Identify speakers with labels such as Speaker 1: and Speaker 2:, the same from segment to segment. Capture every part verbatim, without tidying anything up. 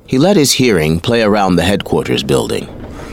Speaker 1: He let his hearing play around the headquarters building.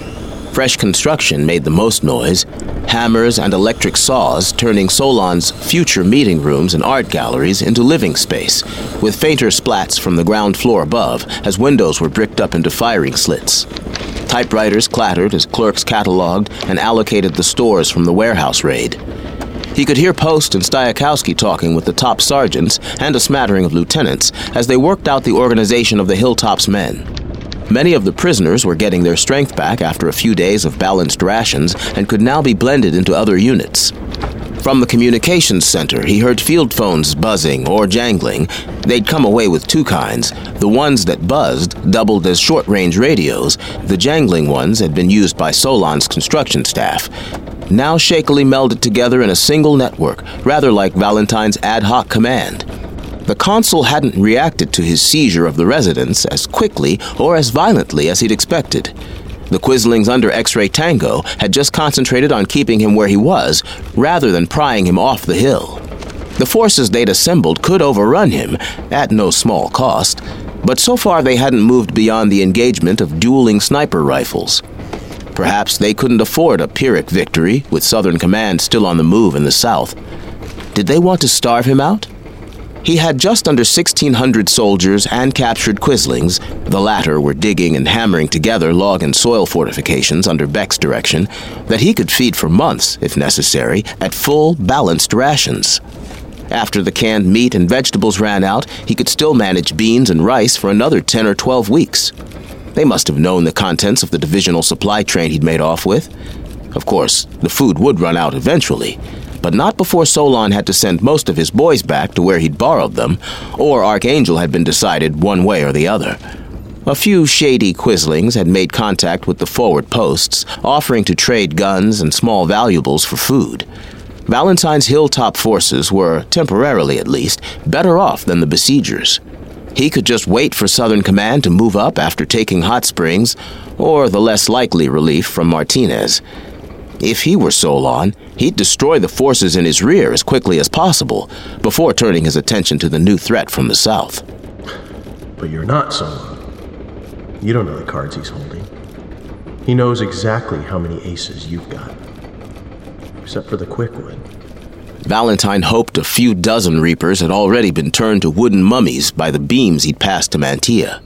Speaker 1: Fresh construction made the most noise, hammers and electric saws turning Solon's future meeting rooms and art galleries into living space, with fainter splats from the ground floor above as windows were bricked up into firing slits. Typewriters clattered as clerks cataloged and allocated the stores from the warehouse raid. He could hear Post and Stayakowski talking with the top sergeants and a smattering of lieutenants as they worked out the organization of the Hilltop's men. Many of the prisoners were getting their strength back after a few days of balanced rations and could now be blended into other units. From the communications center, he heard field phones buzzing or jangling. They'd come away with two kinds. The ones that buzzed doubled as short-range radios. The jangling ones had been used by Solon's construction staff, now shakily melded together in a single network, rather like Valentine's ad hoc command. The consul hadn't reacted to his seizure of the residence as quickly or as violently as he'd expected. The Quislings under X-Ray Tango had just concentrated on keeping him where he was, rather than prying him off the hill. The forces they'd assembled could overrun him, at no small cost, but so far they hadn't moved beyond the engagement of dueling sniper rifles. Perhaps they couldn't afford a Pyrrhic victory, with Southern Command still on the move in the south. Did they want to starve him out? He had just under sixteen hundred soldiers and captured Quislings. The latter were digging and hammering together log and soil fortifications under Beck's direction that he could feed for months, if necessary, at full, balanced rations. After the canned meat and vegetables ran out, he could still manage beans and rice for another ten or twelve weeks. They must have known the contents of the divisional supply train he'd made off with. Of course, the food would run out eventually, but not before Solon had to send most of his boys back to where he'd borrowed them, or Archangel had been decided one way or the other. A few shady Quislings had made contact with the forward posts, offering to trade guns and small valuables for food. Valentine's Hilltop forces were, temporarily at least, better off than the besiegers. He could just wait for Southern Command to move up after taking Hot Springs, or the less likely relief from Martinez. If he were Solon, he'd destroy the forces in his rear as quickly as possible, before turning his attention to the new threat from the south.
Speaker 2: But you're not Solon. You don't know the cards he's holding. He knows exactly how many aces you've got. Except for the Quickwood.
Speaker 1: Valentine hoped a few dozen Reapers had already been turned to wooden mummies by the beams he'd passed to Mantia.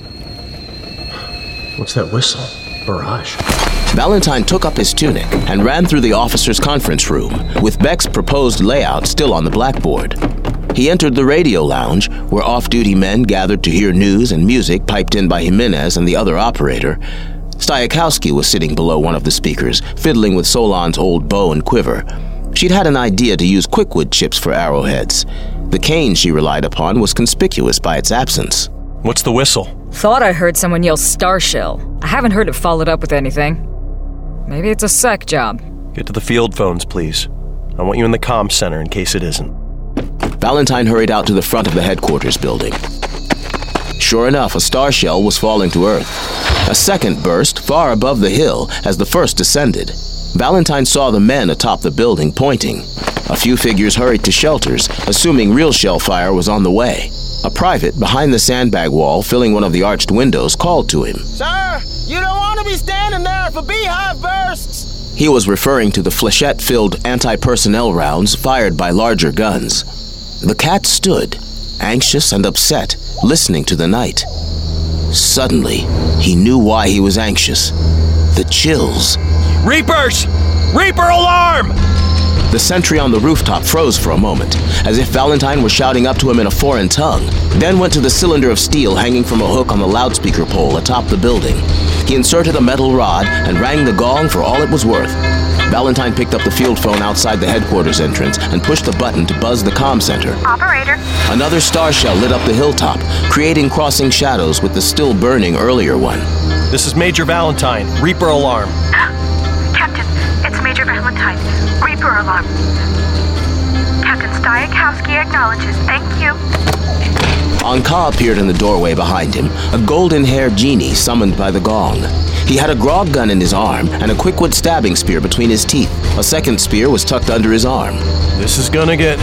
Speaker 2: What's that whistle? Barrage.
Speaker 1: Valentine took up his tunic and ran through the officers' conference room, with Beck's proposed layout still on the blackboard. He entered the radio lounge, where off-duty men gathered to hear news and music piped in by Jimenez and the other operator. Stayakowski was sitting below one of the speakers, fiddling with Solon's old bow and quiver. She'd had an idea to use Quickwood chips for arrowheads. The cane she relied upon was conspicuous by its absence.
Speaker 3: What's the whistle?
Speaker 4: Thought I heard someone yell Starshell. I haven't heard it followed up with anything. Maybe it's a sec job.
Speaker 3: Get to the field phones, please. I want you in the comm center in case it isn't.
Speaker 1: Valentine hurried out to the front of the headquarters building. Sure enough, a star shell was falling to Earth. A second burst far above the hill as the first descended. Valentine saw the men atop the building pointing. A few figures hurried to shelters, assuming real shell fire was on the way. A private behind the sandbag wall filling one of the arched windows called to him.
Speaker 5: Sir, you don't want to be standing there if a beehive bursts.
Speaker 1: He was referring to the flechette-filled anti-personnel rounds fired by larger guns. The cat stood, anxious and upset, listening to the night. Suddenly, he knew why he was anxious. The chills.
Speaker 3: Reapers! Reaper alarm!
Speaker 1: The sentry on the rooftop froze for a moment, as if Valentine were shouting up to him in a foreign tongue, then went to the cylinder of steel hanging from a hook on the loudspeaker pole atop the building. He inserted a metal rod and rang the gong for all it was worth. Valentine picked up the field phone outside the headquarters entrance and pushed the button to buzz the comm center.
Speaker 6: Operator.
Speaker 1: Another star shell lit up the hilltop, creating crossing shadows with the still burning earlier one.
Speaker 3: This is Major Valentine. Reaper alarm.
Speaker 6: Captain, it's Major Valentine. Reaper alarm. Captain Stayakowski acknowledges. Thank you.
Speaker 1: Anka appeared in the doorway behind him, a golden-haired genie summoned by the gong. He had a grog gun in his arm and a Quickwood stabbing spear between his teeth. A second spear was tucked under his arm.
Speaker 3: This is gonna get...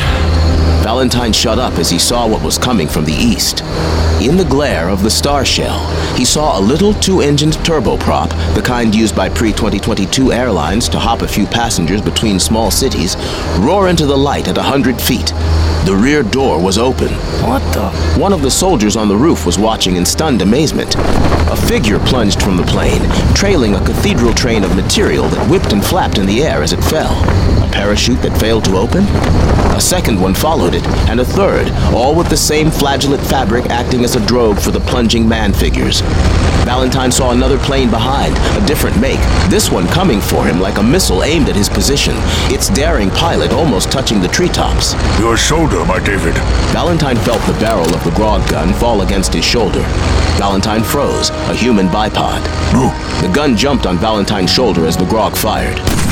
Speaker 1: Valentine shut up as he saw what was coming from the east. In the glare of the star shell, he saw a little two-engined turboprop, the kind used by pre twenty twenty-two airlines to hop a few passengers between small cities, roar into the light at a hundred feet. The rear door was open.
Speaker 5: What the?
Speaker 1: One of the soldiers on the roof was watching in stunned amazement. A figure plunged from the plane, trailing a cathedral train of material that whipped and flapped in the air as it fell. A parachute that failed to open? A second one followed it, and a third, all with the same flagellate fabric acting as a drogue for the plunging man figures. Valentine saw another plane behind, a different make, this one coming for him like a missile aimed at his position, its daring pilot almost touching the treetops.
Speaker 7: Your shoulder, my David.
Speaker 1: Valentine felt the barrel of the Grog gun fall against his shoulder. Valentine froze, a human bipod.
Speaker 7: No.
Speaker 1: The gun jumped on Valentine's shoulder as the Grog fired.